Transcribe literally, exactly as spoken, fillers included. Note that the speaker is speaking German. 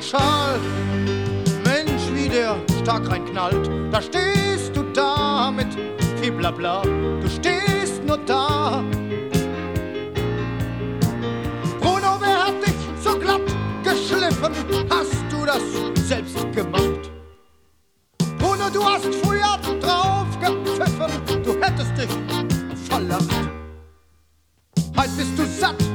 Schal. Mensch, wie der stark reinknallt, da stehst du da mit viel Blabla, du stehst nur da. Bruno, wer hat dich so glatt geschliffen? Hast du das selbst gemacht? Bruno, du hast früher drauf gepfiffen, du hättest dich verlacht. Heut bist du satt